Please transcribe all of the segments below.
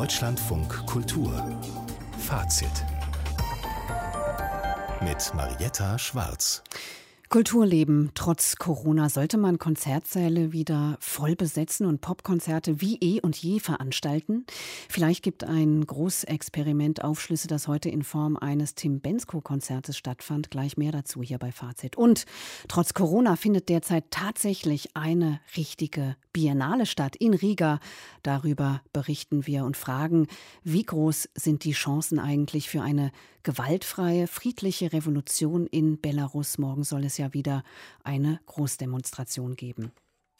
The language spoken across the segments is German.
Deutschlandfunk Kultur Fazit mit Marietta Schwarz. Kulturleben trotz Corona. Sollte man Konzertsäle wieder voll besetzen und Popkonzerte wie eh und je veranstalten? Vielleicht gibt ein Großexperiment Aufschlüsse, das heute in Form eines Tim Bendzko-Konzertes stattfand. Gleich mehr dazu hier bei Fazit. Und trotz Corona findet derzeit tatsächlich eine richtige Biennale statt in Riga. Darüber berichten wir und fragen, wie groß sind die Chancen eigentlich für eine gewaltfreie, friedliche Revolution in Belarus? Morgen soll es ja wieder eine Großdemonstration geben.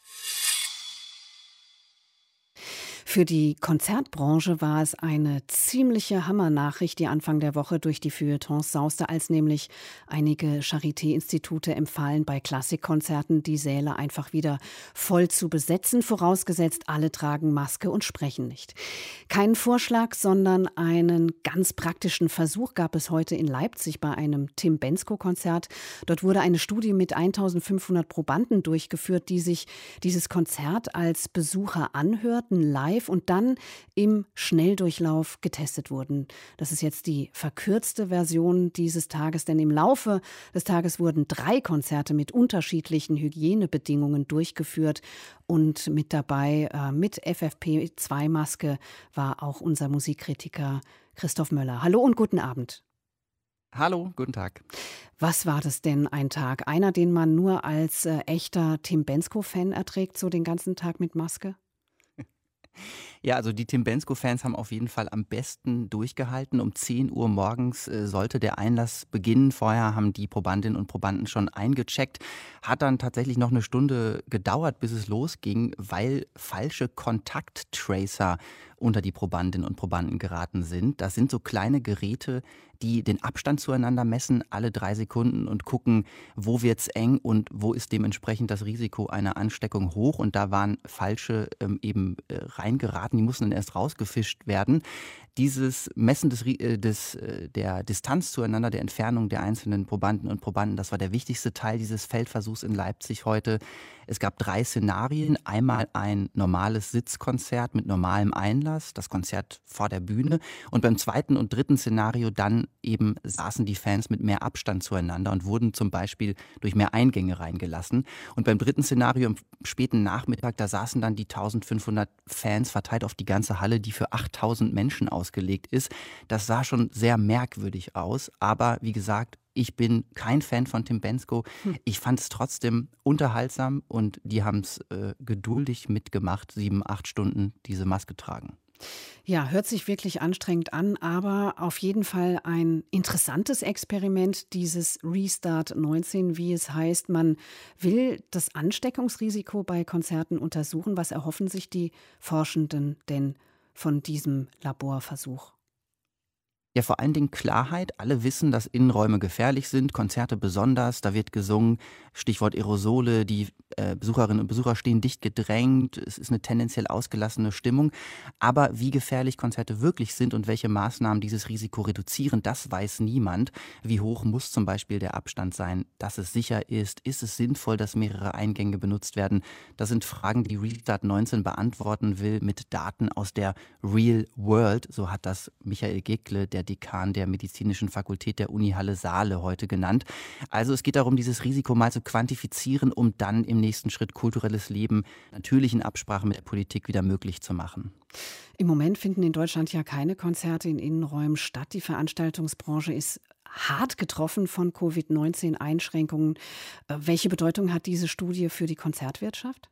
Für die Konzertbranche war es eine ziemliche Hammernachricht, die Anfang der Woche durch die Feuilletons sauste, als nämlich einige Charité-Institute empfahlen, bei Klassikkonzerten die Säle einfach wieder voll zu besetzen, vorausgesetzt alle tragen Maske und sprechen nicht. Keinen Vorschlag, sondern einen ganz praktischen Versuch gab es heute in Leipzig bei einem Tim Bendzko-Konzert. Dort wurde eine Studie mit 1500 Probanden durchgeführt, die sich dieses Konzert als Besucher anhörten, live und dann im Schnelldurchlauf getestet wurden. Das ist jetzt die verkürzte Version dieses Tages, denn im Laufe des Tages wurden 3 Konzerte mit unterschiedlichen Hygienebedingungen durchgeführt und mit dabei, mit FFP2-Maske, war auch unser Musikkritiker Christoph Möller. Hallo und guten Abend. Hallo, guten Tag. Was war das denn ein Tag? Einer, den man nur als echter Tim Bendzko-Fan erträgt, so den ganzen Tag mit Maske? Ja, also die Tim Bendzko-Fans haben auf jeden Fall am besten durchgehalten. Um 10 Uhr morgens sollte der Einlass beginnen. Vorher haben die Probandinnen und Probanden schon eingecheckt. Hat dann tatsächlich noch eine Stunde gedauert, bis es losging, weil falsche Kontakttracer unter die Probandinnen und Probanden geraten sind. Das sind so kleine Geräte, die den Abstand zueinander messen, alle 3 Sekunden und gucken, wo wird's eng und wo ist dementsprechend das Risiko einer Ansteckung hoch. Und da waren falsche reingeraten, die mussten dann erst rausgefischt werden. Dieses Messen der Distanz zueinander, der Entfernung der einzelnen Probanden und Probanden, das war der wichtigste Teil dieses Feldversuchs in Leipzig heute. Es gab 3 Szenarien. Einmal ein normales Sitzkonzert mit normalem Einlass, das Konzert vor der Bühne. Und beim 2. und 3. Szenario dann eben saßen die Fans mit mehr Abstand zueinander und wurden zum Beispiel durch mehr Eingänge reingelassen. Und beim 3. Szenario am späten Nachmittag, da saßen dann die 1500 Fans verteilt auf die ganze Halle, die für 8000 Menschen ausgelegt ist. Das sah schon sehr merkwürdig aus, aber wie gesagt, ich bin kein Fan von Tim Bendzko. Ich fand es trotzdem unterhaltsam und die haben es geduldig mitgemacht, 7-8 Stunden diese Maske tragen. Ja, hört sich wirklich anstrengend an, aber auf jeden Fall ein interessantes Experiment, dieses Restart 19, wie es heißt. Man will das Ansteckungsrisiko bei Konzerten untersuchen. Was erhoffen sich die Forschenden denn von diesem Laborversuch? Ja, vor allen Dingen Klarheit. Alle wissen, dass Innenräume gefährlich sind, Konzerte besonders. Da wird gesungen, Stichwort Aerosole, die Besucherinnen und Besucher stehen dicht gedrängt. Es ist eine tendenziell ausgelassene Stimmung. Aber wie gefährlich Konzerte wirklich sind und welche Maßnahmen dieses Risiko reduzieren, das weiß niemand. Wie hoch muss zum Beispiel der Abstand sein, dass es sicher ist? Ist es sinnvoll, dass mehrere Eingänge benutzt werden? Das sind Fragen, die Restart 19 beantworten will mit Daten aus der Real World. So hat das Michael Gekle, der Dekan der Medizinischen Fakultät der Uni Halle-Saale, heute genannt. Also es geht darum, dieses Risiko mal zu quantifizieren, um dann im nächsten Schritt kulturelles Leben natürlich in Absprache mit der Politik wieder möglich zu machen. Im Moment finden in Deutschland ja keine Konzerte in Innenräumen statt. Die Veranstaltungsbranche ist hart getroffen von Covid-19-Einschränkungen. Welche Bedeutung hat diese Studie für die Konzertwirtschaft?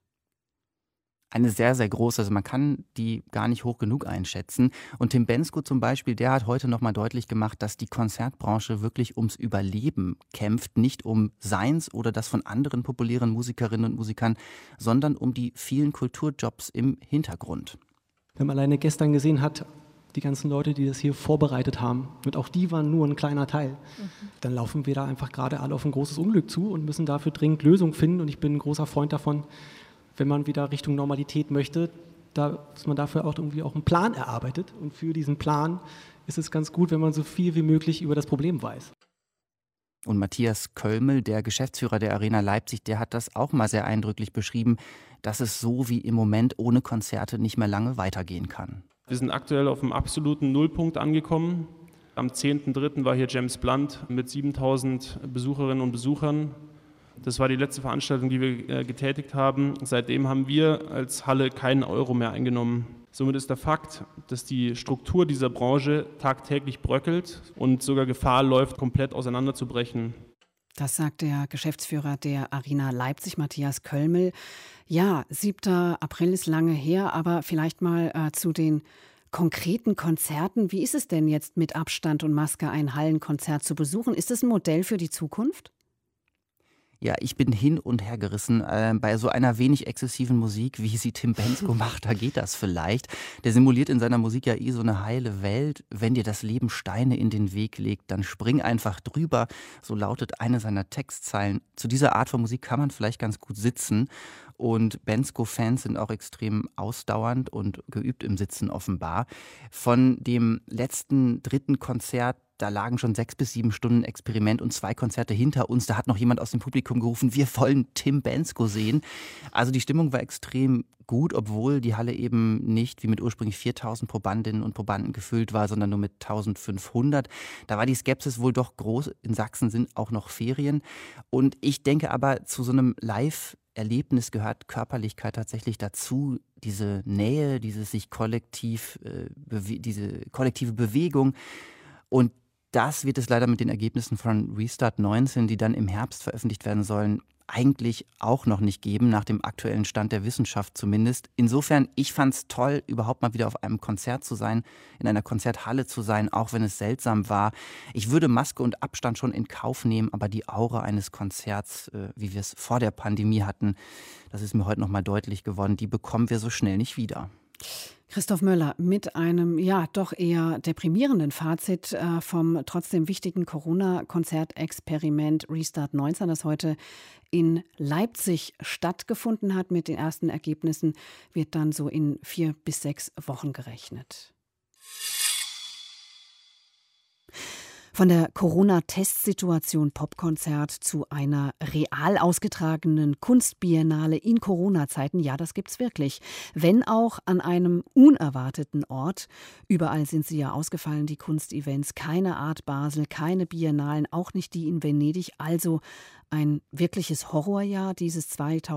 Eine sehr, sehr große, also man kann die gar nicht hoch genug einschätzen. Und Tim Bendzko zum Beispiel, der hat heute nochmal deutlich gemacht, dass die Konzertbranche wirklich ums Überleben kämpft, nicht um seins oder das von anderen populären Musikerinnen und Musikern, sondern um die vielen Kulturjobs im Hintergrund. Wenn man alleine gestern gesehen hat, die ganzen Leute, die das hier vorbereitet haben, und auch die waren nur ein kleiner Teil, dann laufen wir da einfach gerade alle auf ein großes Unglück zu und müssen dafür dringend Lösungen finden. Und ich bin ein großer Freund davon, wenn man wieder Richtung Normalität möchte, dass man dafür auch irgendwie auch einen Plan erarbeitet. Und für diesen Plan ist es ganz gut, wenn man so viel wie möglich über das Problem weiß. Und Matthias Kölmel, der Geschäftsführer der Arena Leipzig, der hat das auch mal sehr eindrücklich beschrieben, dass es so wie im Moment ohne Konzerte nicht mehr lange weitergehen kann. Wir sind aktuell auf einem absoluten Nullpunkt angekommen. Am 10.3. war hier James Blunt mit 7.000 Besucherinnen und Besuchern. Das war die letzte Veranstaltung, die wir getätigt haben. Seitdem haben wir als Halle keinen Euro mehr eingenommen. Somit ist der Fakt, dass die Struktur dieser Branche tagtäglich bröckelt und sogar Gefahr läuft, komplett auseinanderzubrechen. Das sagt der Geschäftsführer der Arena Leipzig, Matthias Kölmel. Ja, 7. April ist lange her, aber vielleicht mal zu den konkreten Konzerten. Wie ist es denn jetzt mit Abstand und Maske ein Hallenkonzert zu besuchen? Ist das ein Modell für die Zukunft? Ja, ich bin hin und her gerissen. Bei so einer wenig exzessiven Musik, wie sie Tim Bendzko macht, da geht das vielleicht. Der simuliert in seiner Musik ja so eine heile Welt. Wenn dir das Leben Steine in den Weg legt, dann spring einfach drüber. So lautet eine seiner Textzeilen. Zu dieser Art von Musik kann man vielleicht ganz gut sitzen. Und Bendzko-Fans sind auch extrem ausdauernd und geübt im Sitzen offenbar. Von dem letzten 3. Konzert, da lagen schon 6 bis 7 Stunden Experiment und 2 Konzerte hinter uns. Da hat noch jemand aus dem Publikum gerufen, wir wollen Tim Bendzko sehen. Also die Stimmung war extrem gut, obwohl die Halle eben nicht wie mit ursprünglich 4.000 Probandinnen und Probanden gefüllt war, sondern nur mit 1.500. Da war die Skepsis wohl doch groß. In Sachsen sind auch noch Ferien. Und ich denke aber, zu so einem Live-Erlebnis gehört Körperlichkeit tatsächlich dazu. Diese Nähe, diese kollektive Bewegung. Und das wird es leider mit den Ergebnissen von Restart 19, die dann im Herbst veröffentlicht werden sollen, eigentlich auch noch nicht geben, nach dem aktuellen Stand der Wissenschaft zumindest. Insofern, ich fand es toll, überhaupt mal wieder auf einem Konzert zu sein, in einer Konzerthalle zu sein, auch wenn es seltsam war. Ich würde Maske und Abstand schon in Kauf nehmen, aber die Aura eines Konzerts, wie wir es vor der Pandemie hatten, das ist mir heute noch mal deutlich geworden, die bekommen wir so schnell nicht wieder. Christoph Möller mit einem doch eher deprimierenden Fazit vom trotzdem wichtigen Corona-Konzertexperiment Restart 19, das heute in Leipzig stattgefunden hat. Mit den ersten Ergebnissen wird dann so in 4 bis 6 Wochen gerechnet. Von der Corona-Testsituation Popkonzert zu einer real ausgetragenen Kunstbiennale in Corona-Zeiten, ja, das gibt's wirklich. Wenn auch an einem unerwarteten Ort. Überall sind sie ja ausgefallen, die Kunstevents. Keine Art Basel, keine Biennalen, auch nicht die in Venedig. Also ein wirkliches Horrorjahr, dieses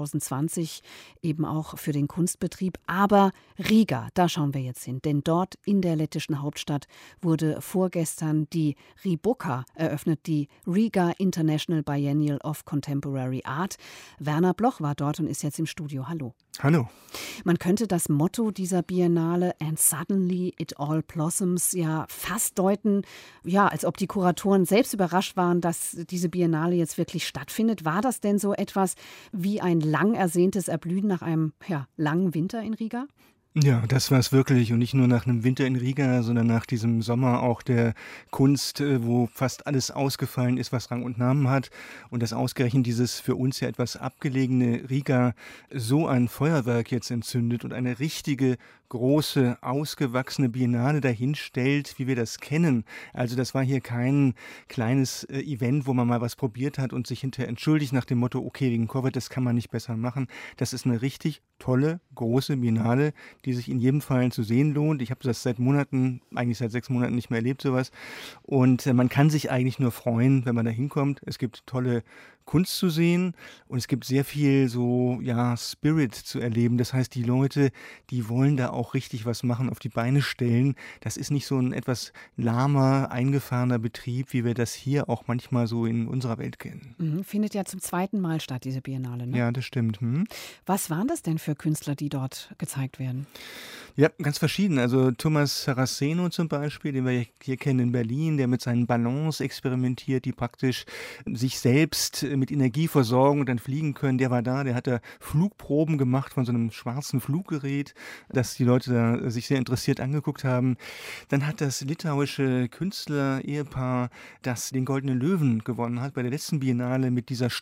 2020, eben auch für den Kunstbetrieb. Aber Riga, da schauen wir jetzt hin. Denn dort in der lettischen Hauptstadt wurde vorgestern die Riboka eröffnet, die Riga International Biennial of Contemporary Art. Werner Bloch war dort und ist jetzt im Studio. Hallo. Hallo. Man könnte das Motto dieser Biennale "And suddenly it all blossoms" ja fast deuten, ja, als ob die Kuratoren selbst überrascht waren, dass diese Biennale jetzt wirklich stattfindet. War das denn so etwas wie ein lang ersehntes Erblühen nach einem langen Winter in Riga? Ja, das war es wirklich und nicht nur nach einem Winter in Riga, sondern nach diesem Sommer auch der Kunst, wo fast alles ausgefallen ist, was Rang und Namen hat und dass ausgerechnet dieses für uns ja etwas abgelegene Riga so ein Feuerwerk jetzt entzündet und eine richtige große, ausgewachsene Biennale dahinstellt, wie wir das kennen. Also das war hier kein kleines Event, wo man mal was probiert hat und sich hinterher entschuldigt nach dem Motto, okay, wegen Covid, das kann man nicht besser machen. Das ist eine richtig tolle, große Biennale, die sich in jedem Fall zu sehen lohnt. Ich habe das seit Monaten, eigentlich seit 6 Monaten nicht mehr erlebt, sowas. Und man kann sich eigentlich nur freuen, wenn man da hinkommt. Es gibt tolle Kunst zu sehen und es gibt sehr viel so, Spirit zu erleben. Das heißt, die Leute, die wollen da auch richtig was machen, auf die Beine stellen. Das ist nicht so ein etwas lahmer, eingefahrener Betrieb, wie wir das hier auch manchmal so in unserer Welt kennen. Findet ja zum 2. Mal statt, diese Biennale, ne? Ja, das stimmt. Was waren das denn für Künstler, die dort gezeigt werden? Ja, ganz verschieden. Also Thomas Saraceno zum Beispiel, den wir hier kennen in Berlin, der mit seinen Ballons experimentiert, die praktisch sich selbst mit Energie versorgen und dann fliegen können. Der war da, der hat da Flugproben gemacht von so einem schwarzen Fluggerät, das die Leute da sich sehr interessiert angeguckt haben. Dann hat das litauische Künstler-Ehepaar, das den Goldenen Löwen gewonnen hat bei der letzten Biennale mit dieser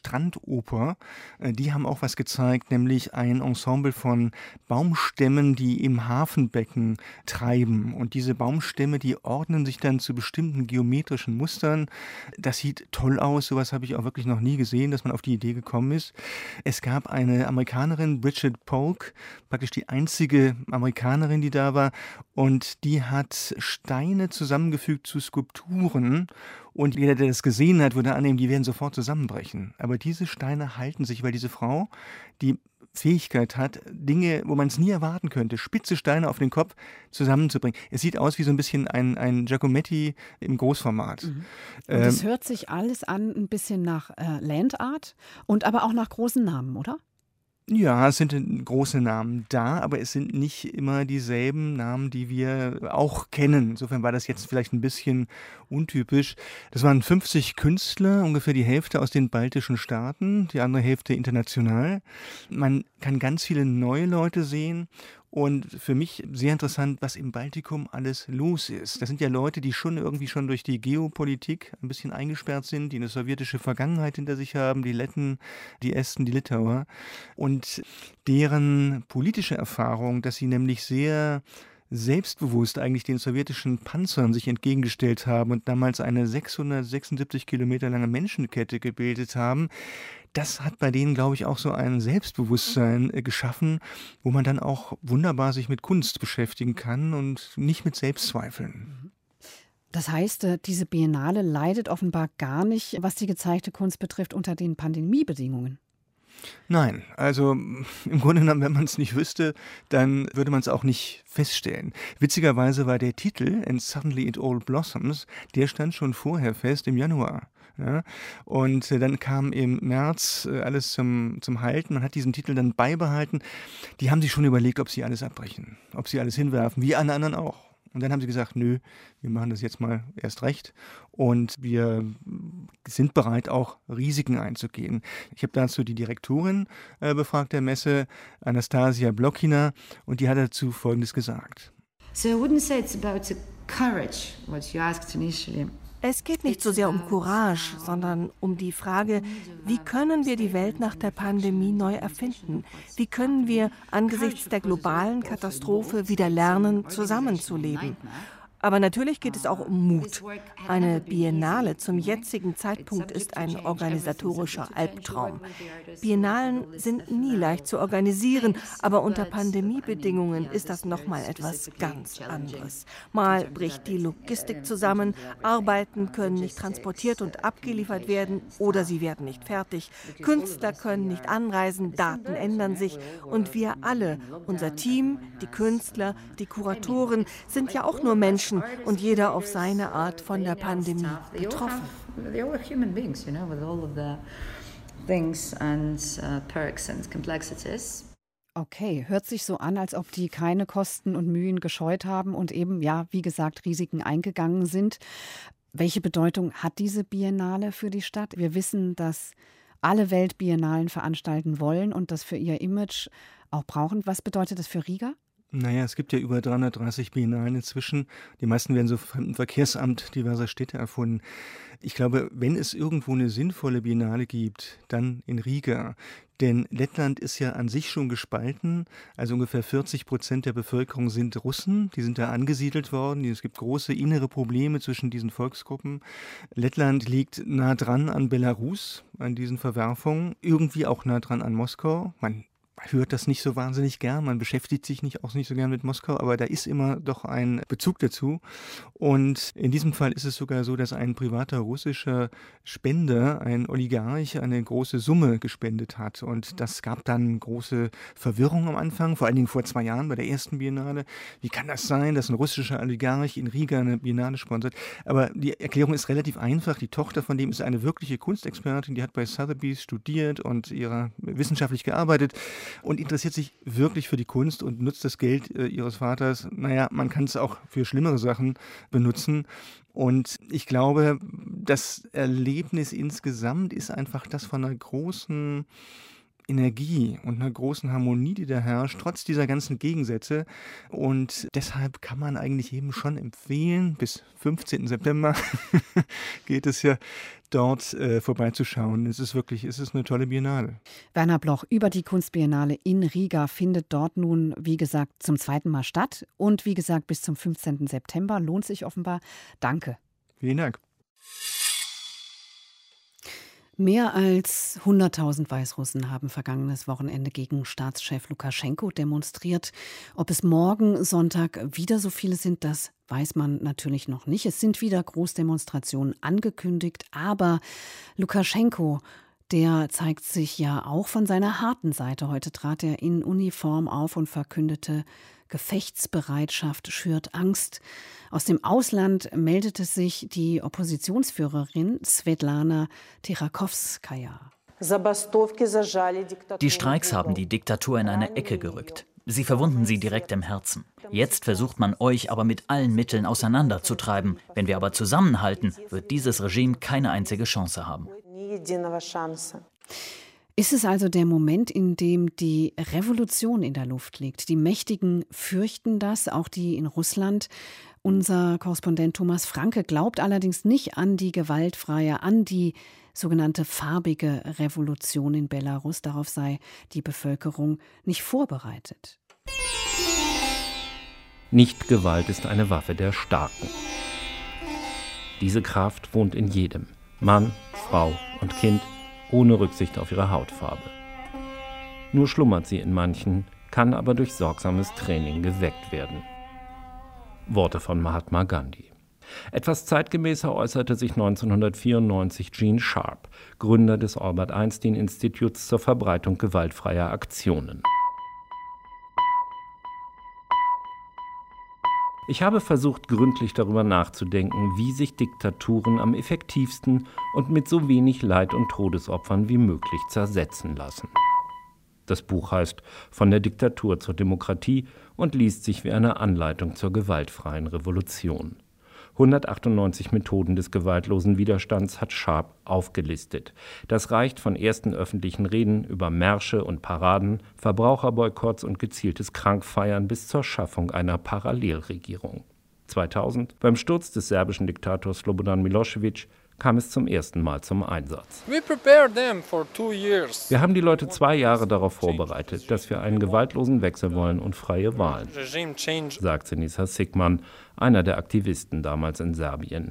Strandoper, die haben auch was gezeigt, nämlich ein Ensemble von Baumstämmen, die im Hafenbecken treiben. Und diese Baumstämme, die ordnen sich dann zu bestimmten geometrischen Mustern. Das sieht toll aus. Sowas habe ich auch wirklich noch nie gesehen, dass man auf die Idee gekommen ist. Es gab eine Amerikanerin, Bridget Polk, praktisch die einzige Amerikanerin, die da war. Und die hat Steine zusammengefügt zu Skulpturen. Und jeder, der das gesehen hat, würde annehmen, die werden sofort zusammenbrechen. Aber diese Steine halten sich, weil diese Frau die Fähigkeit hat, Dinge, wo man es nie erwarten könnte, spitze Steine auf den Kopf zusammenzubringen. Es sieht aus wie so ein bisschen ein Giacometti im Großformat. Und es hört sich alles an ein bisschen nach Land Art und aber auch nach großen Namen, oder? Ja, es sind große Namen da, aber es sind nicht immer dieselben Namen, die wir auch kennen. Insofern war das jetzt vielleicht ein bisschen untypisch. Das waren 50 Künstler, ungefähr die Hälfte aus den baltischen Staaten, die andere Hälfte international. Man kann ganz viele neue Leute sehen. Und für mich sehr interessant, was im Baltikum alles los ist. Das sind ja Leute, die schon durch die Geopolitik ein bisschen eingesperrt sind, die eine sowjetische Vergangenheit hinter sich haben, die Letten, die Esten, die Litauer. Und deren politische Erfahrung, dass sie nämlich sehr selbstbewusst eigentlich den sowjetischen Panzern sich entgegengestellt haben und damals eine 676 Kilometer lange Menschenkette gebildet haben, das hat bei denen, glaube ich, auch so ein Selbstbewusstsein geschaffen, wo man dann auch wunderbar sich mit Kunst beschäftigen kann und nicht mit Selbstzweifeln. Das heißt, diese Biennale leidet offenbar gar nicht, was die gezeigte Kunst betrifft, unter den Pandemiebedingungen. Nein, also im Grunde genommen, wenn man es nicht wüsste, dann würde man es auch nicht feststellen. Witzigerweise war der Titel "And Suddenly It All Blossoms", der stand schon vorher fest, im Januar. Ja, und dann kam im März alles zum Halten. Man hat diesen Titel dann beibehalten. Die haben sich schon überlegt, ob sie alles abbrechen, ob sie alles hinwerfen, wie alle anderen auch. Und dann haben sie gesagt, nö, wir machen das jetzt mal erst recht und wir sind bereit, auch Risiken einzugehen. Ich habe dazu die Direktorin befragt der Messe, Anastasia Blokina, und die hat dazu Folgendes gesagt. So I wouldn't say it's about the courage, what you asked initially. Es geht nicht so sehr um Courage, sondern um die Frage, wie können wir die Welt nach der Pandemie neu erfinden? Wie können wir angesichts der globalen Katastrophe wieder lernen, zusammenzuleben? Aber natürlich geht es auch um Mut. Eine Biennale zum jetzigen Zeitpunkt ist ein organisatorischer Albtraum. Biennalen sind nie leicht zu organisieren, aber unter Pandemiebedingungen ist das nochmal etwas ganz anderes. Mal bricht die Logistik zusammen, Arbeiten können nicht transportiert und abgeliefert werden oder sie werden nicht fertig. Künstler können nicht anreisen, Daten ändern sich und wir alle, unser Team, die Künstler, die Kuratoren, sind ja auch nur Menschen und jeder auf seine Art von der Pandemie betroffen. Okay, hört sich so an, als ob die keine Kosten und Mühen gescheut haben und eben, ja, wie gesagt, Risiken eingegangen sind. Welche Bedeutung hat diese Biennale für die Stadt? Wir wissen, dass alle Weltbiennalen veranstalten wollen und das für ihr Image auch brauchen. Was bedeutet das für Riga? Naja, es gibt ja über 330 Biennalen inzwischen. Die meisten werden so vom Verkehrsamt diverser Städte erfunden. Ich glaube, wenn es irgendwo eine sinnvolle Biennale gibt, dann in Riga. Denn Lettland ist ja an sich schon gespalten. Also ungefähr 40% der Bevölkerung sind Russen. Die sind da angesiedelt worden. Es gibt große innere Probleme zwischen diesen Volksgruppen. Lettland liegt nah dran an Belarus, an diesen Verwerfungen. Irgendwie auch nah dran an Moskau. Man hört das nicht so wahnsinnig gern, man beschäftigt sich auch nicht so gern mit Moskau, aber da ist immer doch ein Bezug dazu. Und in diesem Fall ist es sogar so, dass ein privater russischer Spender, ein Oligarch, eine große Summe gespendet hat. Und das gab dann große Verwirrung am Anfang, vor allen Dingen vor 2 Jahren bei der ersten Biennale. Wie kann das sein, dass ein russischer Oligarch in Riga eine Biennale sponsert? Aber die Erklärung ist relativ einfach. Die Tochter von dem ist eine wirkliche Kunstexpertin, die hat bei Sotheby's studiert und wissenschaftlich gearbeitet und interessiert sich wirklich für die Kunst und nutzt das Geld ihres Vaters. Naja, man kann es auch für schlimmere Sachen benutzen. Und ich glaube, das Erlebnis insgesamt ist einfach das von einer großen Energie und einer großen Harmonie, die da herrscht, trotz dieser ganzen Gegensätze. Und deshalb kann man eigentlich jedem schon empfehlen, bis 15. September geht es ja, dort vorbeizuschauen. Es ist eine tolle Biennale. Werner Bloch über die Kunstbiennale in Riga findet dort nun, wie gesagt, zum 2. Mal statt. Und wie gesagt, bis zum 15. September lohnt sich offenbar. Danke. Vielen Dank. Mehr als 100.000 Weißrussen haben vergangenes Wochenende gegen Staatschef Lukaschenko demonstriert. Ob es morgen Sonntag wieder so viele sind, das weiß man natürlich noch nicht. Es sind wieder Großdemonstrationen angekündigt, aber Lukaschenko, der zeigt sich ja auch von seiner harten Seite. Heute trat er in Uniform auf und verkündete, Gefechtsbereitschaft schürt Angst. Aus dem Ausland meldete sich die Oppositionsführerin Svetlana Tichakovskaja. Die Streiks haben die Diktatur in eine Ecke gerückt. Sie verwunden sie direkt im Herzen. Jetzt versucht man euch aber mit allen Mitteln auseinanderzutreiben. Wenn wir aber zusammenhalten, wird dieses Regime keine einzige Chance haben. Ist es also der Moment, in dem die Revolution in der Luft liegt? Die Mächtigen fürchten das, auch die in Russland. Unser Korrespondent Thomas Franke glaubt allerdings nicht an die gewaltfreie, an die sogenannte farbige Revolution in Belarus. Darauf sei die Bevölkerung nicht vorbereitet. Nicht-Gewalt ist eine Waffe der Starken. Diese Kraft wohnt in jedem, Mann, Frau und Kind, ohne Rücksicht auf ihre Hautfarbe. Nur schlummert sie in manchen, kann aber durch sorgsames Training geweckt werden. Worte von Mahatma Gandhi. Etwas zeitgemäßer äußerte sich 1994 Gene Sharp, Gründer des Albert Einstein Instituts zur Verbreitung gewaltfreier Aktionen. Ich habe versucht, gründlich darüber nachzudenken, wie sich Diktaturen am effektivsten und mit so wenig Leid und Todesopfern wie möglich zersetzen lassen. Das Buch heißt »Von der Diktatur zur Demokratie« und liest sich wie eine Anleitung zur gewaltfreien Revolution. 198 Methoden des gewaltlosen Widerstands hat Sharp aufgelistet. Das reicht von ersten öffentlichen Reden über Märsche und Paraden, Verbraucherboykotts und gezieltes Krankfeiern bis zur Schaffung einer Parallelregierung. 2000, beim Sturz des serbischen Diktators Slobodan Milošević, kam es zum ersten Mal zum Einsatz. Wir haben die Leute 2 Jahre darauf vorbereitet, dass wir einen gewaltlosen Wechsel wollen und freie Wahlen, sagt Sinisa Sigman, einer der Aktivisten damals in Serbien.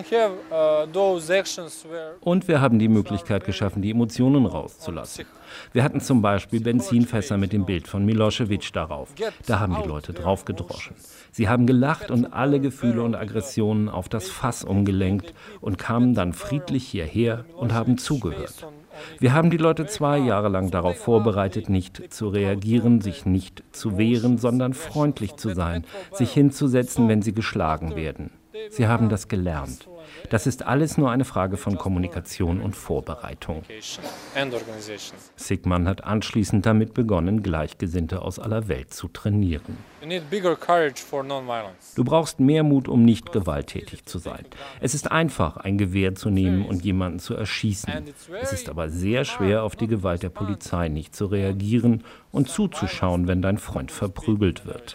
Und wir haben die Möglichkeit geschaffen, die Emotionen rauszulassen. Wir hatten zum Beispiel Benzinfässer mit dem Bild von Milošević darauf. Da haben die Leute draufgedroschen. Sie haben gelacht und alle Gefühle und Aggressionen auf das Fass umgelenkt und kamen dann friedlich hierher und haben zugehört. Wir haben die Leute 2 Jahre lang darauf vorbereitet, nicht zu reagieren, sich nicht zu wehren, sondern freundlich zu sein, sich hinzusetzen, wenn sie geschlagen werden. Sie haben das gelernt. Das ist alles nur eine Frage von Kommunikation und Vorbereitung. Sigman hat anschließend damit begonnen, Gleichgesinnte aus aller Welt zu trainieren. Du brauchst mehr Mut, um nicht gewalttätig zu sein. Es ist einfach, ein Gewehr zu nehmen und jemanden zu erschießen. Es ist aber sehr schwer, auf die Gewalt der Polizei nicht zu reagieren und zuzuschauen, wenn dein Freund verprügelt wird.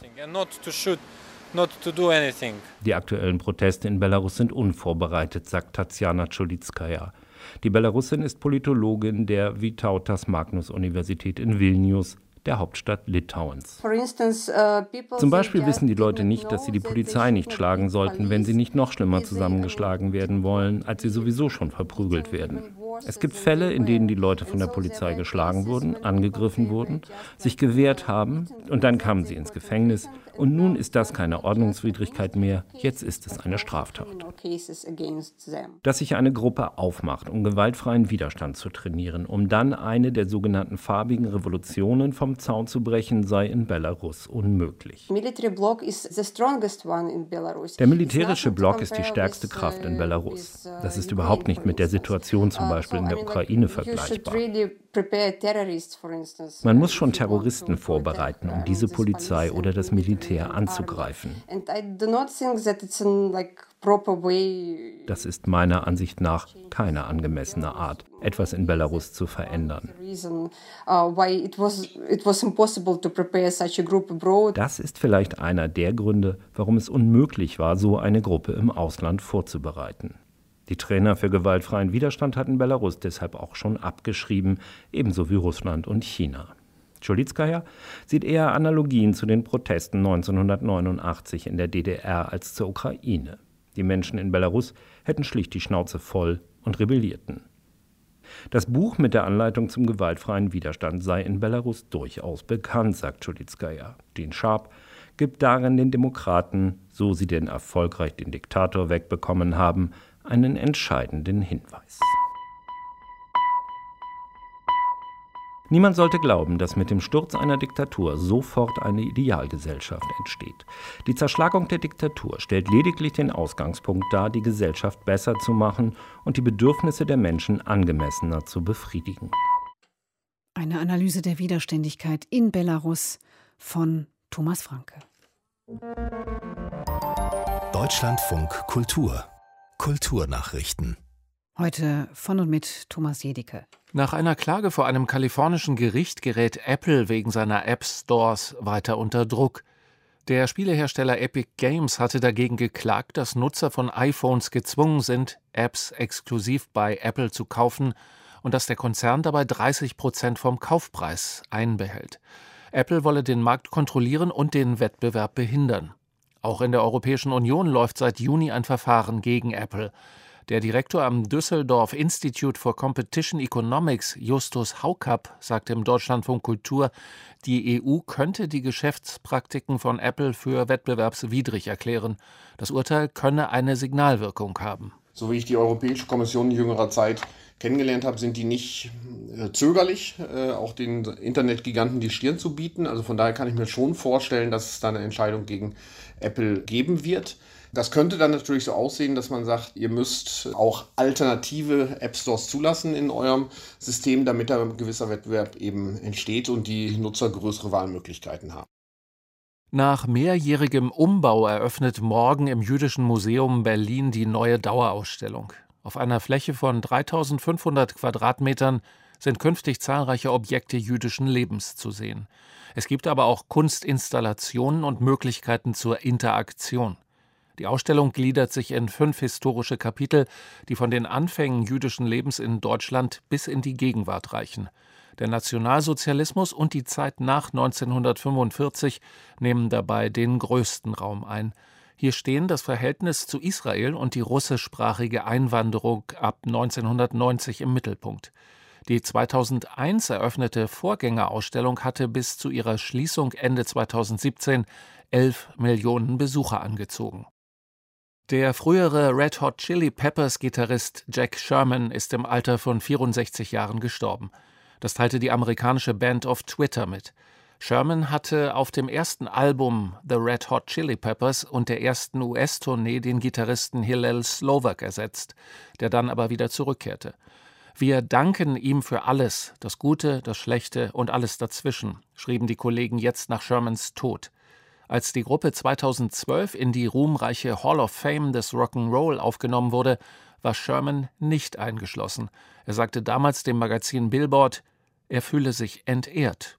Die aktuellen Proteste in Belarus sind unvorbereitet, sagt Tatjana Cholitskaja. Die Belarusin ist Politologin der Vytautas Magnus Universität in Vilnius, der Hauptstadt Litauens. Zum Beispiel wissen die Leute nicht, dass sie die Polizei nicht schlagen sollten, wenn sie nicht noch schlimmer zusammengeschlagen werden wollen, als sie sowieso schon verprügelt werden. Es gibt Fälle, in denen die Leute von der Polizei geschlagen wurden, angegriffen wurden, sich gewehrt haben und dann kamen sie ins Gefängnis. Und nun ist das keine Ordnungswidrigkeit mehr, jetzt ist es eine Straftat. Dass sich eine Gruppe aufmacht, um gewaltfreien Widerstand zu trainieren, um dann eine der sogenannten farbigen Revolutionen vom Zaun zu brechen, sei in Belarus unmöglich. Der militärische Block ist die stärkste Kraft in Belarus. Das ist überhaupt nicht mit der Situation zum Beispiel Beispiel in der Ukraine vergleichbar. Man muss schon Terroristen vorbereiten, um diese Polizei oder das Militär anzugreifen. Das ist meiner Ansicht nach keine angemessene Art, etwas in Belarus zu verändern. Das ist vielleicht einer der Gründe, warum es unmöglich war, so eine Gruppe im Ausland vorzubereiten. Die Trainer für gewaltfreien Widerstand hatten Belarus deshalb auch schon abgeschrieben, ebenso wie Russland und China. Czolitskaja sieht eher Analogien zu den Protesten 1989 in der DDR als zur Ukraine. Die Menschen in Belarus hätten schlicht die Schnauze voll und rebellierten. Das Buch mit der Anleitung zum gewaltfreien Widerstand sei in Belarus durchaus bekannt, sagt Czolitskaja. Dean Sharp gibt darin den Demokraten, so sie denn erfolgreich den Diktator wegbekommen haben, einen entscheidenden Hinweis. Niemand sollte glauben, dass mit dem Sturz einer Diktatur sofort eine Idealgesellschaft entsteht. Die Zerschlagung der Diktatur stellt lediglich den Ausgangspunkt dar, die Gesellschaft besser zu machen und die Bedürfnisse der Menschen angemessener zu befriedigen. Eine Analyse der Widerständigkeit in Belarus von Thomas Franke. Deutschlandfunk Kultur. Kulturnachrichten. Heute von und mit Thomas Jedicke. Nach einer Klage vor einem kalifornischen Gericht gerät Apple wegen seiner App-Stores weiter unter Druck. Der Spielehersteller Epic Games hatte dagegen geklagt, dass Nutzer von iPhones gezwungen sind, Apps exklusiv bei Apple zu kaufen und dass der Konzern dabei 30% vom Kaufpreis einbehält. Apple wolle den Markt kontrollieren und den Wettbewerb behindern. Auch in der Europäischen Union läuft seit Juni ein Verfahren gegen Apple. Der Direktor am Düsseldorf Institute for Competition Economics, Justus Haukapp, sagte im Deutschlandfunk Kultur, die EU könnte die Geschäftspraktiken von Apple für wettbewerbswidrig erklären. Das Urteil könne eine Signalwirkung haben. So wie ich die Europäische Kommission in jüngerer Zeit kennengelernt habe, sind die nicht zögerlich, auch den Internetgiganten die Stirn zu bieten. Also von daher kann ich mir schon vorstellen, dass es da eine Entscheidung gegen Apple geben wird. Das könnte dann natürlich so aussehen, dass man sagt, ihr müsst auch alternative App-Stores zulassen in eurem System, damit da ein gewisser Wettbewerb eben entsteht und die Nutzer größere Wahlmöglichkeiten haben. Nach mehrjährigem Umbau eröffnet morgen im Jüdischen Museum Berlin die neue Dauerausstellung. Auf einer Fläche von 3.500 Quadratmetern sind künftig zahlreiche Objekte jüdischen Lebens zu sehen. Es gibt aber auch Kunstinstallationen und Möglichkeiten zur Interaktion. Die Ausstellung gliedert sich in 5 historische Kapitel, die von den Anfängen jüdischen Lebens in Deutschland bis in die Gegenwart reichen. Der Nationalsozialismus und die Zeit nach 1945 nehmen dabei den größten Raum ein. Hier stehen das Verhältnis zu Israel und die russischsprachige Einwanderung ab 1990 im Mittelpunkt. Die 2001 eröffnete Vorgängerausstellung hatte bis zu ihrer Schließung Ende 2017 11 Millionen Besucher angezogen. Der frühere Red Hot Chili Peppers Gitarrist Jack Sherman ist im Alter von 64 Jahren gestorben. Das teilte die amerikanische Band auf Twitter mit. Sherman hatte auf dem ersten Album The Red Hot Chili Peppers und der ersten US-Tournee den Gitarristen Hillel Slovak ersetzt, der dann aber wieder zurückkehrte. Wir danken ihm für alles, das Gute, das Schlechte und alles dazwischen, schrieben die Kollegen jetzt nach Shermans Tod. Als die Gruppe 2012 in die ruhmreiche Hall of Fame des Rock'n'Roll aufgenommen wurde, war Sherman nicht eingeschlossen. Er sagte damals dem Magazin Billboard, er fühle sich entehrt.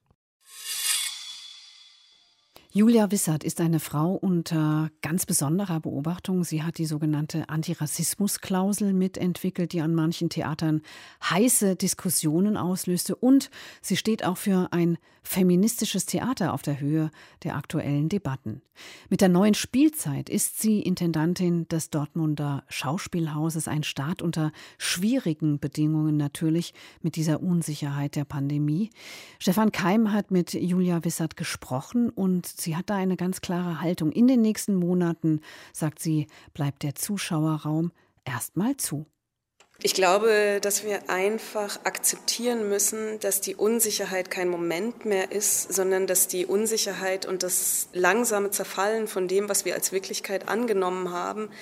Julia Wissert ist eine Frau unter ganz besonderer Beobachtung. Sie hat die sogenannte Antirassismus-Klausel mitentwickelt, die an manchen Theatern heiße Diskussionen auslöste. Und sie steht auch für ein feministisches Theater auf der Höhe der aktuellen Debatten. Mit der neuen Spielzeit ist sie Intendantin des Dortmunder Schauspielhauses. Ein Start unter schwierigen Bedingungen natürlich mit dieser Unsicherheit der Pandemie. Stefan Keim hat mit Julia Wissert gesprochen und sie hat da eine ganz klare Haltung. In den nächsten Monaten, sagt sie, bleibt der Zuschauerraum erstmal zu. Ich glaube, dass wir einfach akzeptieren müssen, dass die Unsicherheit kein Moment mehr ist, sondern dass die Unsicherheit und das langsame Zerfallen von dem, was wir als Wirklichkeit angenommen haben,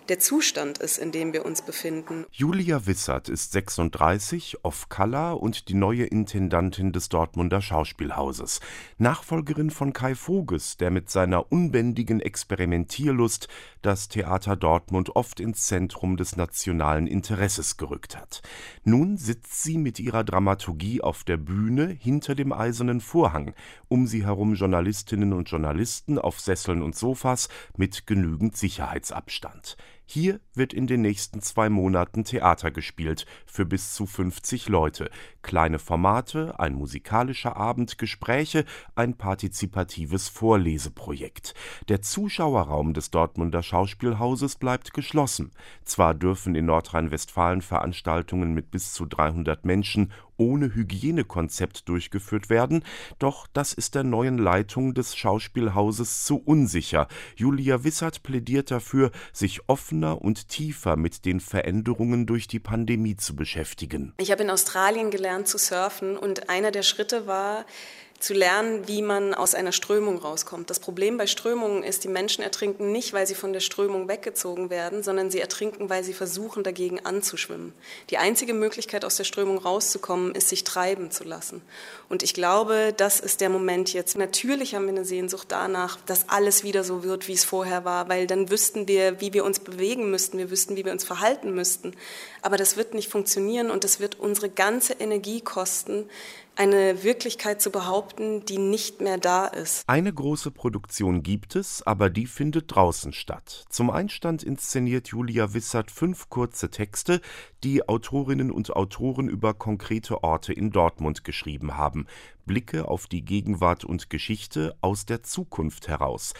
der Zustand ist, in dem wir uns befinden. Julia Wissert ist 36, off-color und die neue Intendantin des Dortmunder Schauspielhauses. Nachfolgerin von Kai Voges, der mit seiner unbändigen Experimentierlust das Theater Dortmund oft ins Zentrum des nationalen Interesses gerückt hat. Nun sitzt sie mit ihrer Dramaturgie auf der Bühne hinter dem eisernen Vorhang, um sie herum Journalistinnen und Journalisten auf Sesseln und Sofas mit genügend Sicherheitsabstand. Hier wird in den nächsten 2 Monaten Theater gespielt, für bis zu 50 Leute. Kleine Formate, ein musikalischer Abend, Gespräche, ein partizipatives Vorleseprojekt. Der Zuschauerraum des Dortmunder Schauspielhauses bleibt geschlossen. Zwar dürfen in Nordrhein-Westfalen Veranstaltungen mit bis zu 300 Menschen ohne Hygienekonzept durchgeführt werden, doch das ist der neuen Leitung des Schauspielhauses zu unsicher. Julia Wissert plädiert dafür, sich offener und tiefer mit den Veränderungen durch die Pandemie zu beschäftigen. Ich habe in Australien gelernt zu surfen und einer der Schritte war, zu lernen, wie man aus einer Strömung rauskommt. Das Problem bei Strömungen ist, die Menschen ertrinken nicht, weil sie von der Strömung weggezogen werden, sondern sie ertrinken, weil sie versuchen, dagegen anzuschwimmen. Die einzige Möglichkeit, aus der Strömung rauszukommen, ist, sich treiben zu lassen. Und ich glaube, das ist der Moment jetzt. Natürlich haben wir eine Sehnsucht danach, dass alles wieder so wird, wie es vorher war, weil dann wüssten wir, wie wir uns bewegen müssten, wir wüssten, wie wir uns verhalten müssten. Aber das wird nicht funktionieren und das wird unsere ganze Energie kosten, eine Wirklichkeit zu behaupten, die nicht mehr da ist. Eine große Produktion gibt es, aber die findet draußen statt. Zum Einstand inszeniert Julia Wissert 5 kurze Texte, die Autorinnen und Autoren über konkrete Orte in Dortmund geschrieben haben. Blicke auf die Gegenwart und Geschichte aus der Zukunft heraus.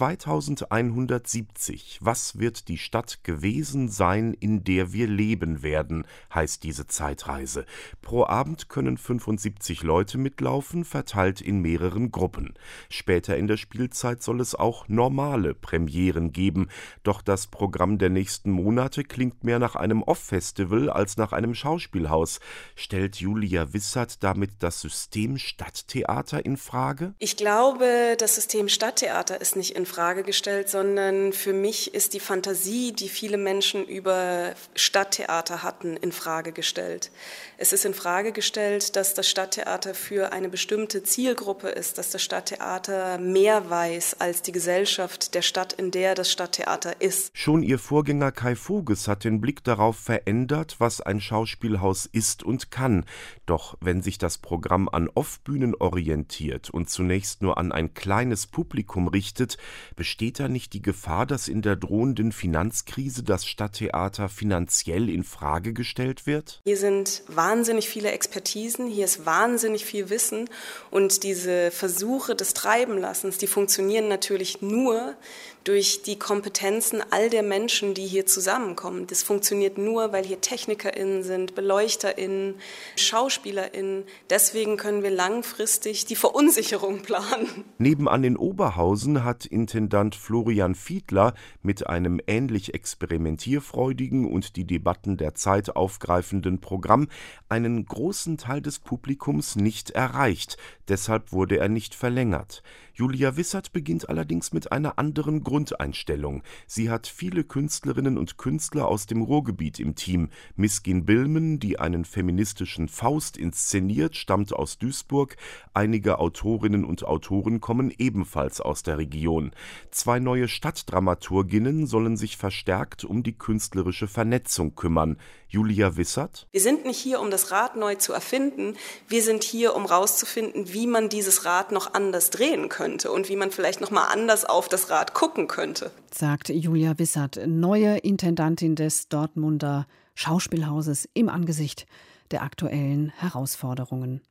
2170. Was wird die Stadt gewesen sein, in der wir leben werden, heißt diese Zeitreise. Pro Abend können 75 Leute mitlaufen, verteilt in mehreren Gruppen. Später in der Spielzeit soll es auch normale Premieren geben. Doch das Programm der nächsten Monate klingt mehr nach einem Off-Festival als nach einem Schauspielhaus. Stellt Julia Wissert damit das System Stadttheater in Frage? Ich glaube, das System Stadttheater ist nicht in Frage gestellt, sondern für mich ist die Fantasie, die viele Menschen über Stadttheater hatten, in Frage gestellt. Es ist in Frage gestellt, dass das Stadttheater für eine bestimmte Zielgruppe ist, dass das Stadttheater mehr weiß als die Gesellschaft der Stadt, in der das Stadttheater ist. Schon ihr Vorgänger Kai Voges hat den Blick darauf verändert, was ein Schauspielhaus ist und kann. Doch wenn sich das Programm an Off-Bühnen orientiert und zunächst nur an ein kleines Publikum richtet, besteht da nicht die Gefahr, dass in der drohenden Finanzkrise das Stadttheater finanziell in Frage gestellt wird? Hier sind wahnsinnig viele Expertisen, hier ist wahnsinnig viel Wissen und diese Versuche des Treibenlassens, die funktionieren natürlich nur durch die Kompetenzen all der Menschen, die hier zusammenkommen. Das funktioniert nur, weil hier TechnikerInnen sind, BeleuchterInnen, SchauspielerInnen. Deswegen können wir langfristig die Verunsicherung planen. Nebenan in Oberhausen hat Intendant Florian Fiedler mit einem ähnlich experimentierfreudigen und die Debatten der Zeit aufgreifenden Programm einen großen Teil des Publikums nicht erreicht. Deshalb wurde er nicht verlängert. Julia Wissert beginnt allerdings mit einer anderen Grundeinstellung. Sie hat viele Künstlerinnen und Künstler aus dem Ruhrgebiet im Team. Miskin Billmann, die einen feministischen Faust inszeniert, stammt aus Duisburg. Einige Autorinnen und Autoren kommen ebenfalls aus der Region. 2 neue Stadtdramaturginnen sollen sich verstärkt um die künstlerische Vernetzung kümmern. Julia Wissert: Wir sind nicht hier, um das Rad neu zu erfinden. Wir sind hier, um rauszufinden, wie man dieses Rad noch anders drehen könnte und wie man vielleicht noch mal anders auf das Rad gucken könnte. Sagt Julia Wissert, neue Intendantin des Dortmunder Schauspielhauses im Angesicht der aktuellen Herausforderungen.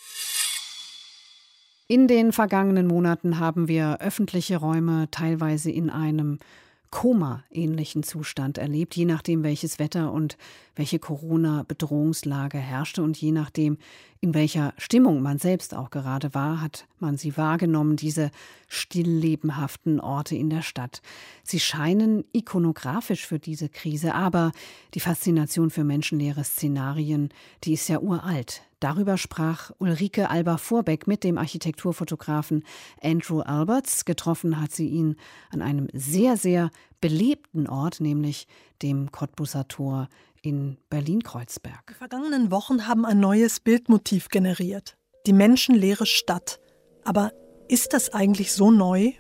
In den vergangenen Monaten haben wir öffentliche Räume teilweise in einem Koma-ähnlichen Zustand erlebt, je nachdem, welches Wetter und welche Corona-Bedrohungslage herrschte und je nachdem, in welcher Stimmung man selbst auch gerade war, hat man sie wahrgenommen, diese stilllebenhaften Orte in der Stadt. Sie scheinen ikonografisch für diese Krise, aber die Faszination für menschenleere Szenarien, die ist ja uralt. Darüber sprach Ulrike Alber-Vorbeck mit dem Architekturfotografen Andrew Alberts. Getroffen hat sie ihn an einem sehr, sehr belebten Ort, nämlich dem Kottbusser Tor in Berlin-Kreuzberg. Die vergangenen Wochen haben ein neues Bildmotiv generiert. Die menschenleere Stadt. Aber ist das eigentlich so neu?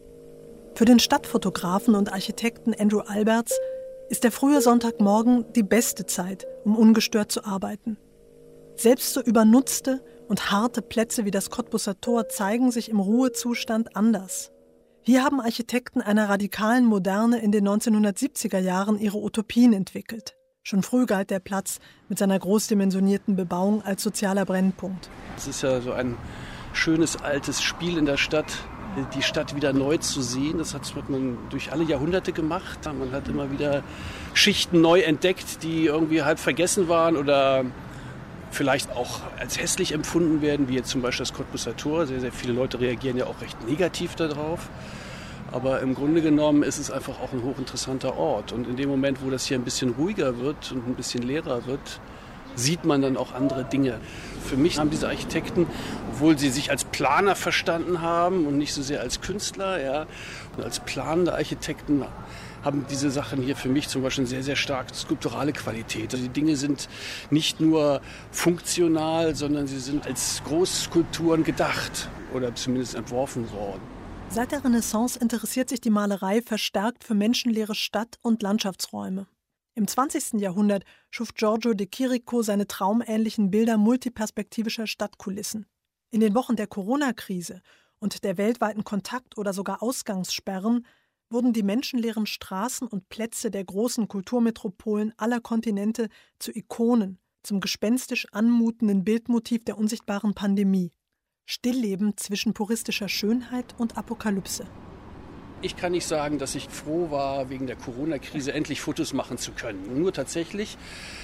Für den Stadtfotografen und Architekten Andrew Alberts ist der frühe Sonntagmorgen die beste Zeit, um ungestört zu arbeiten. Selbst so übernutzte und harte Plätze wie das Kottbusser Tor zeigen sich im Ruhezustand anders. Hier haben Architekten einer radikalen Moderne in den 1970er Jahren ihre Utopien entwickelt. Schon früh galt der Platz mit seiner großdimensionierten Bebauung als sozialer Brennpunkt. Es ist ja so ein schönes altes Spiel in der Stadt, die Stadt wieder neu zu sehen. Das hat man durch alle Jahrhunderte gemacht. Man hat immer wieder Schichten neu entdeckt, die irgendwie halb vergessen waren oder vielleicht auch als hässlich empfunden werden, wie jetzt zum Beispiel das Kottbusser Tor. Sehr, sehr viele Leute reagieren ja auch recht negativ darauf. Aber im Grunde genommen ist es einfach auch ein hochinteressanter Ort. Und in dem Moment, wo das hier ein bisschen ruhiger wird und ein bisschen leerer wird, sieht man dann auch andere Dinge. Für mich haben diese Architekten, obwohl sie sich als Planer verstanden haben und nicht so sehr als Künstler, ja, und als planende Architekten haben diese Sachen hier für mich zum Beispiel eine sehr, sehr stark skulpturale Qualität. Also die Dinge sind nicht nur funktional, sondern sie sind als Großskulpturen gedacht oder zumindest entworfen worden. Seit der Renaissance interessiert sich die Malerei verstärkt für menschenleere Stadt- und Landschaftsräume. Im 20. Jahrhundert schuf Giorgio de Chirico seine traumähnlichen Bilder multiperspektivischer Stadtkulissen. In den Wochen der Corona-Krise und der weltweiten Kontakt- oder sogar Ausgangssperren wurden die menschenleeren Straßen und Plätze der großen Kulturmetropolen aller Kontinente zu Ikonen, zum gespenstisch anmutenden Bildmotiv der unsichtbaren Pandemie. Stillleben zwischen puristischer Schönheit und Apokalypse. Ich kann nicht sagen, dass ich froh war, wegen der Corona-Krise endlich Fotos machen zu können. Nur tatsächlich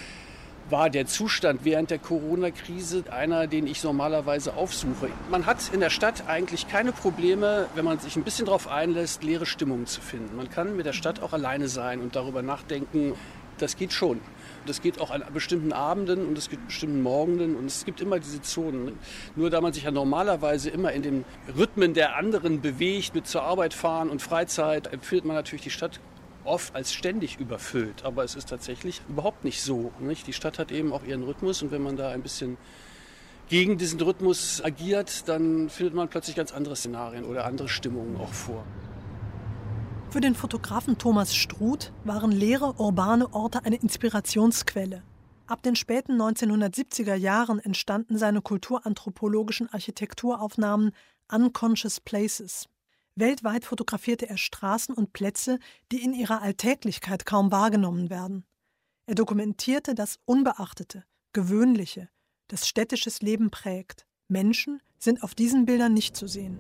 war der Zustand während der Corona-Krise einer, den ich normalerweise aufsuche. Man hat in der Stadt eigentlich keine Probleme, wenn man sich ein bisschen darauf einlässt, leere Stimmungen zu finden. Man kann mit der Stadt auch alleine sein und darüber nachdenken, das geht schon. Das geht auch an bestimmten Abenden und es gibt bestimmten Morgenden und es gibt immer diese Zonen. Nur da man sich ja normalerweise immer in den Rhythmen der anderen bewegt, mit zur Arbeit fahren und Freizeit, empfindet man natürlich die Stadt oft als ständig überfüllt. Aber es ist tatsächlich überhaupt nicht so, nicht? Die Stadt hat eben auch ihren Rhythmus und wenn man da ein bisschen gegen diesen Rhythmus agiert, dann findet man plötzlich ganz andere Szenarien oder andere Stimmungen auch vor. Für den Fotografen Thomas Struth waren leere urbane Orte eine Inspirationsquelle. Ab den späten 1970er Jahren entstanden seine kulturanthropologischen Architekturaufnahmen Unconscious Places. Weltweit fotografierte er Straßen und Plätze, die in ihrer Alltäglichkeit kaum wahrgenommen werden. Er dokumentierte das Unbeachtete, Gewöhnliche, das städtisches Leben prägt. Menschen sind auf diesen Bildern nicht zu sehen.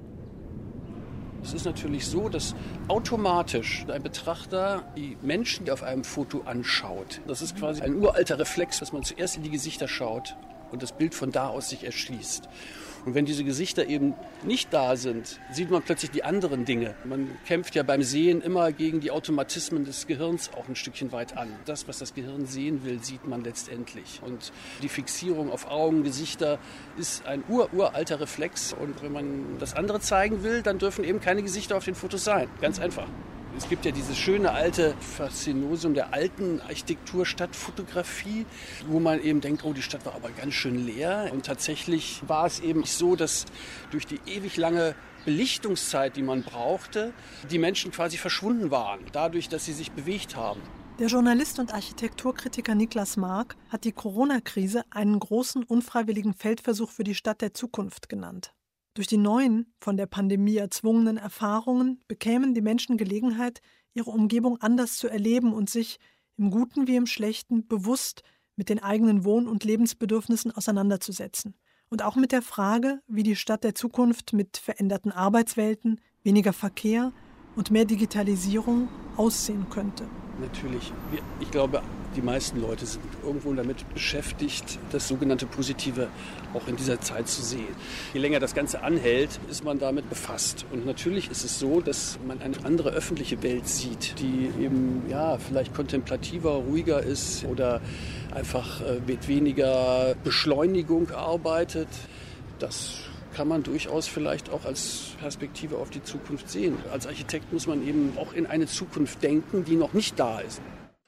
Es ist natürlich so, dass automatisch ein Betrachter die Menschen auf einem Foto anschaut. Das ist quasi ein uralter Reflex, dass man zuerst in die Gesichter schaut und das Bild von da aus sich erschließt. Und wenn diese Gesichter eben nicht da sind, sieht man plötzlich die anderen Dinge. Man kämpft ja beim Sehen immer gegen die Automatismen des Gehirns auch ein Stückchen weit an. Das, was das Gehirn sehen will, sieht man letztendlich. Und die Fixierung auf Augen, Gesichter ist ein uralter Reflex. Und wenn man das andere zeigen will, dann dürfen eben keine Gesichter auf den Fotos sein. Ganz einfach. Es gibt ja dieses schöne alte Faszinosum der alten Architektur-Stadtfotografie, wo man eben denkt, oh, die Stadt war aber ganz schön leer. Und tatsächlich war es eben so, dass durch die ewig lange Belichtungszeit, die man brauchte, die Menschen quasi verschwunden waren, dadurch, dass sie sich bewegt haben. Der Journalist und Architekturkritiker Niklas Mark hat die Corona-Krise einen großen, unfreiwilligen Feldversuch für die Stadt der Zukunft genannt. Durch die neuen, von der Pandemie erzwungenen Erfahrungen bekämen die Menschen Gelegenheit, ihre Umgebung anders zu erleben und sich, im Guten wie im Schlechten, bewusst mit den eigenen Wohn- und Lebensbedürfnissen auseinanderzusetzen. Und auch mit der Frage, wie die Stadt der Zukunft mit veränderten Arbeitswelten, weniger Verkehr und mehr Digitalisierung aussehen könnte. Natürlich, ich glaube, die meisten Leute sind irgendwo damit beschäftigt, das sogenannte Positive auch in dieser Zeit zu sehen. Je länger das Ganze anhält, ist man damit befasst. Und natürlich ist es so, dass man eine andere öffentliche Welt sieht, die eben vielleicht kontemplativer, ruhiger ist oder einfach mit weniger Beschleunigung arbeitet. Das kann man durchaus vielleicht auch als Perspektive auf die Zukunft sehen. Als Architekt muss man eben auch in eine Zukunft denken, die noch nicht da ist.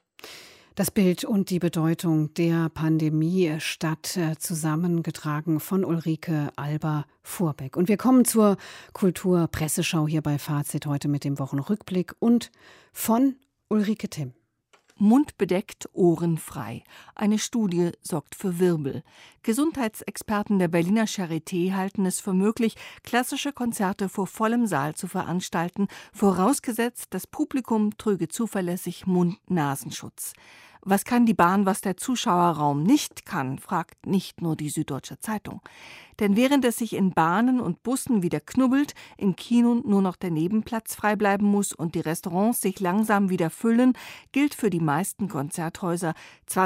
Das Bild und die Bedeutung der Pandemie-Stadt, zusammengetragen von Ulrike Alber-Vorbeck. Und wir kommen zur Kulturpresseschau hier bei Fazit, heute mit dem Wochenrückblick und von Ulrike Timm. Mund bedeckt, Ohren frei. Eine Studie sorgt für Wirbel. Gesundheitsexperten der Berliner Charité halten es für möglich, klassische Konzerte vor vollem Saal zu veranstalten, vorausgesetzt, das Publikum trüge zuverlässig Mund-Nasenschutz. Was kann die Bahn, was der Zuschauerraum nicht kann, fragt nicht nur die Süddeutsche Zeitung. Denn während es sich in Bahnen und Bussen wieder knubbelt, im Kino nur noch der Nebenplatz frei bleiben muss und die Restaurants sich langsam wieder füllen, gilt für die meisten Konzerthäuser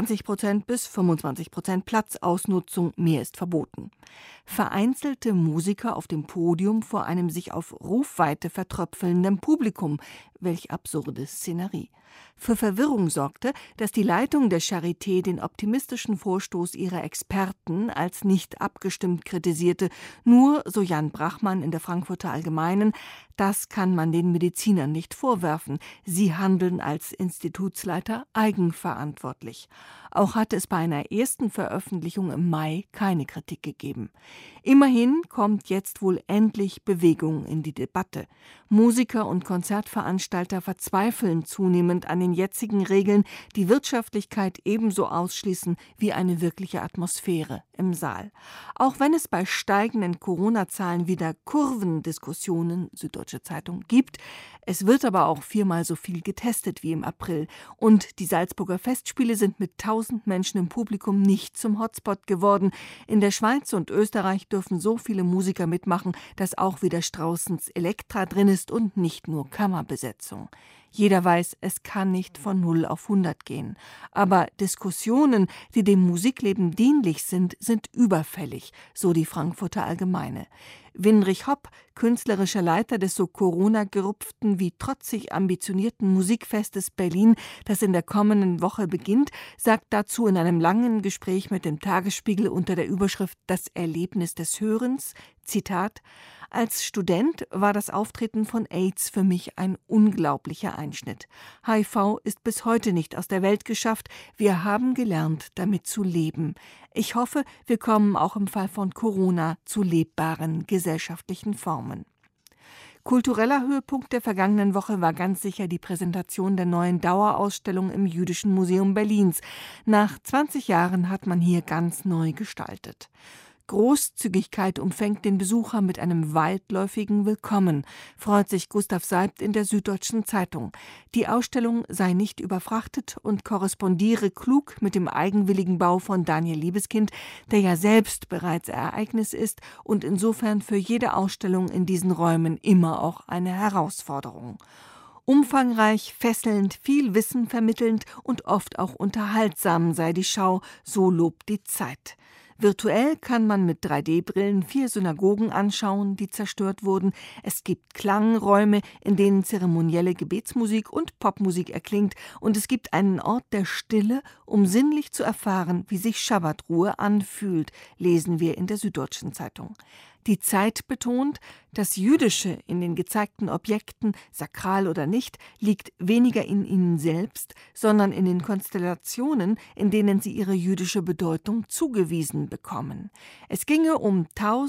20% bis 25% Platzausnutzung, mehr ist verboten. Vereinzelte Musiker auf dem Podium vor einem sich auf Rufweite vertröpfelnden Publikum. Welch absurde Szenerie. Für Verwirrung sorgte, dass die Leitung der Charité den optimistischen Vorstoß ihrer Experten als nicht abgestimmt kritisierte. Nur, so Jan Brachmann in der Frankfurter Allgemeinen, das kann man den Medizinern nicht vorwerfen. Sie handeln als Institutsleiter eigenverantwortlich. Auch hatte es bei einer ersten Veröffentlichung im Mai keine Kritik gegeben. Immerhin kommt jetzt wohl endlich Bewegung in die Debatte. Musiker und Konzertveranstalter verzweifeln zunehmend an den jetzigen Regeln, die Wirtschaftlichkeit ebenso ausschließen wie eine wirkliche Atmosphäre im Saal. Auch wenn es bei steigenden Corona-Zahlen wieder Kurvendiskussionen, Süddeutsche Zeitung, gibt, es wird aber auch 4-mal so viel getestet wie im April. Und die Salzburger Festspiele sind mit 1000 Menschen im Publikum nicht zum Hotspot geworden. In der Schweiz und Österreich dürfen so viele Musiker mitmachen, dass auch wieder Straußens Elektra drin ist und nicht nur Kammerbesetzung. Jeder weiß, es kann nicht von 0 auf 100 gehen. Aber Diskussionen, die dem Musikleben dienlich sind, sind überfällig, so die Frankfurter Allgemeine. Winrich Hopp, künstlerischer Leiter des so Corona-gerupften wie trotzig ambitionierten Musikfestes Berlin, das in der kommenden Woche beginnt, sagt dazu in einem langen Gespräch mit dem Tagesspiegel unter der Überschrift »Das Erlebnis des Hörens«, Zitat: Als Student war das Auftreten von AIDS für mich ein unglaublicher Einschnitt. HIV ist bis heute nicht aus der Welt geschafft. Wir haben gelernt, damit zu leben. Ich hoffe, wir kommen auch im Fall von Corona zu lebbaren gesellschaftlichen Formen. Kultureller Höhepunkt der vergangenen Woche war ganz sicher die Präsentation der neuen Dauerausstellung im Jüdischen Museum Berlins. Nach 20 Jahren hat man hier ganz neu gestaltet. Großzügigkeit umfängt den Besucher mit einem weitläufigen Willkommen, freut sich Gustav Seibt in der Süddeutschen Zeitung. Die Ausstellung sei nicht überfrachtet und korrespondiere klug mit dem eigenwilligen Bau von Daniel Liebeskind, der ja selbst bereits Ereignis ist und insofern für jede Ausstellung in diesen Räumen immer auch eine Herausforderung. Umfangreich, fesselnd, viel Wissen vermittelnd und oft auch unterhaltsam sei die Schau, so lobt die Zeit. Virtuell kann man mit 3D-Brillen 4 Synagogen anschauen, die zerstört wurden. Es gibt Klangräume, in denen zeremonielle Gebetsmusik und Popmusik erklingt. Und es gibt einen Ort der Stille, um sinnlich zu erfahren, wie sich Schabbatruhe anfühlt, lesen wir in der Süddeutschen Zeitung. Die Zeit betont, das Jüdische in den gezeigten Objekten, sakral oder nicht, liegt weniger in ihnen selbst, sondern in den Konstellationen, in denen sie ihre jüdische Bedeutung zugewiesen bekommen. Es ginge um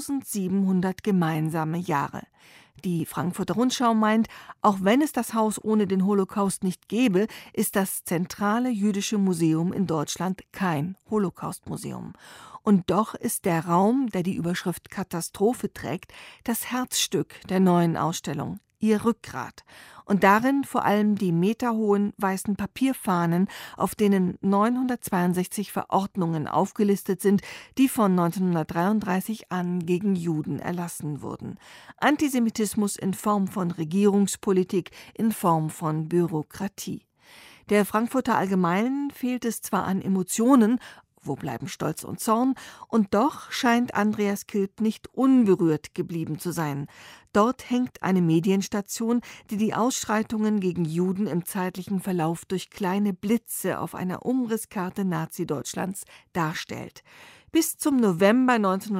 1700 gemeinsame Jahre. Die Frankfurter Rundschau meint, auch wenn es das Haus ohne den Holocaust nicht gäbe, ist das zentrale jüdische Museum in Deutschland kein Holocaust-Museum. Und doch ist der Raum, der die Überschrift Katastrophe trägt, das Herzstück der neuen Ausstellung, ihr Rückgrat. Und darin vor allem die meterhohen weißen Papierfahnen, auf denen 962 Verordnungen aufgelistet sind, die von 1933 an gegen Juden erlassen wurden. Antisemitismus in Form von Regierungspolitik, in Form von Bürokratie. Der Frankfurter Allgemeinen fehlt es zwar an Emotionen, wo bleiben Stolz und Zorn? Und doch scheint Andreas Kilp nicht unberührt geblieben zu sein. Dort hängt eine Medienstation, die die Ausschreitungen gegen Juden im zeitlichen Verlauf durch kleine Blitze auf einer Umrisskarte Nazi-Deutschlands darstellt. Bis zum November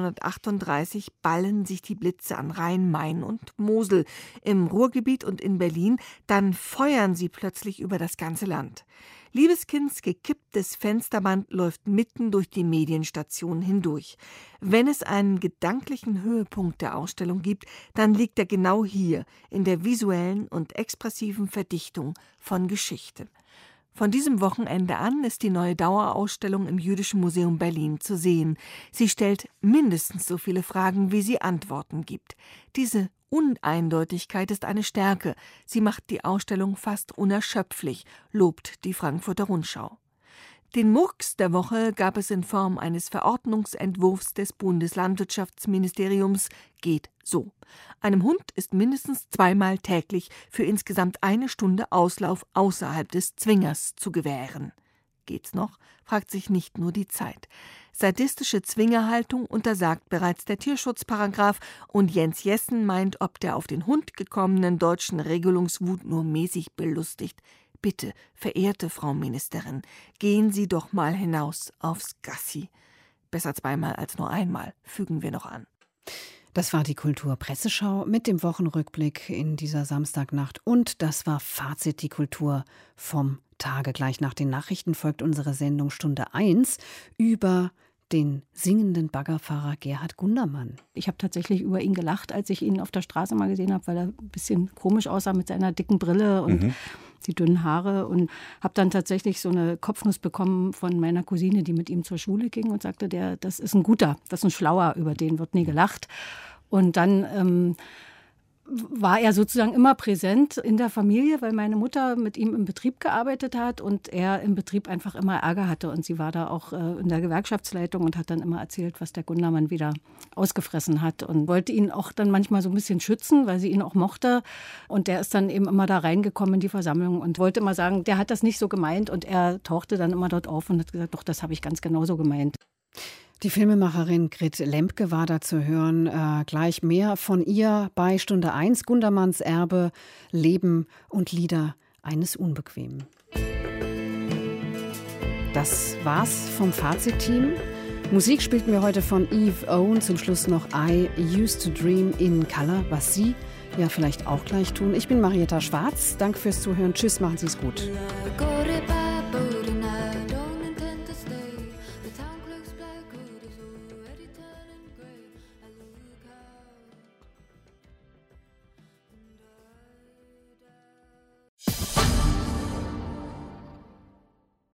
1938 ballen sich die Blitze an Rhein, Main und Mosel, im Ruhrgebiet und in Berlin. Dann feuern sie plötzlich über das ganze Land. Liebeskinds gekipptes Fensterband läuft mitten durch die Medienstation hindurch. Wenn es einen gedanklichen Höhepunkt der Ausstellung gibt, dann liegt er genau hier, in der visuellen und expressiven Verdichtung von Geschichte. Von diesem Wochenende an ist die neue Dauerausstellung im Jüdischen Museum Berlin zu sehen. Sie stellt mindestens so viele Fragen, wie sie Antworten gibt. Diese Uneindeutigkeit ist eine Stärke. Sie macht die Ausstellung fast unerschöpflich, lobt die Frankfurter Rundschau. Den Murks der Woche gab es in Form eines Verordnungsentwurfs des Bundeslandwirtschaftsministeriums. Geht so: Einem Hund ist mindestens 2-mal täglich für insgesamt 1 Stunde Auslauf außerhalb des Zwingers zu gewähren. Geht's noch? Fragt sich nicht nur die Zeit. Sadistische Zwingerhaltung untersagt bereits der Tierschutzparagraf und Jens Jessen meint, ob der auf den Hund gekommenen deutschen Regelungswut nur mäßig belustigt. Bitte, verehrte Frau Ministerin, gehen Sie doch mal hinaus aufs Gassi. Besser 2-mal als nur 1-mal, fügen wir noch an. Das war die Kulturpresseschau mit dem Wochenrückblick in dieser Samstagnacht. Und das war Fazit, die Kultur vom Tage. Gleich nach den Nachrichten folgt unsere Sendung Stunde 1 über den singenden Baggerfahrer Gerhard Gundermann. Ich habe tatsächlich über ihn gelacht, als ich ihn auf der Straße mal gesehen habe, weil er ein bisschen komisch aussah mit seiner dicken Brille und die dünnen Haare. Und habe dann tatsächlich so eine Kopfnuss bekommen von meiner Cousine, die mit ihm zur Schule ging und sagte, das ist ein guter, das ist ein Schlauer, über den wird nie gelacht. Und dann war er sozusagen immer präsent in der Familie, weil meine Mutter mit ihm im Betrieb gearbeitet hat und er im Betrieb einfach immer Ärger hatte. Und sie war da auch in der Gewerkschaftsleitung und hat dann immer erzählt, was der Gundermann wieder ausgefressen hat und wollte ihn auch dann manchmal so ein bisschen schützen, weil sie ihn auch mochte. Und der ist dann eben immer da reingekommen in die Versammlung und wollte immer sagen, der hat das nicht so gemeint. Und er tauchte dann immer dort auf und hat gesagt, doch, das habe ich ganz genauso gemeint. Die Filmemacherin Grit Lemke war da zu hören. Gleich mehr von ihr bei Stunde 1. Gundermanns Erbe, Leben und Lieder eines Unbequemen. Das war's vom Fazit-Team. Musik spielten wir heute von Eve Owen. Zum Schluss noch I Used to Dream in Color, was Sie ja vielleicht auch gleich tun. Ich bin Marietta Schwarz. Danke fürs Zuhören. Tschüss, machen Sie es gut.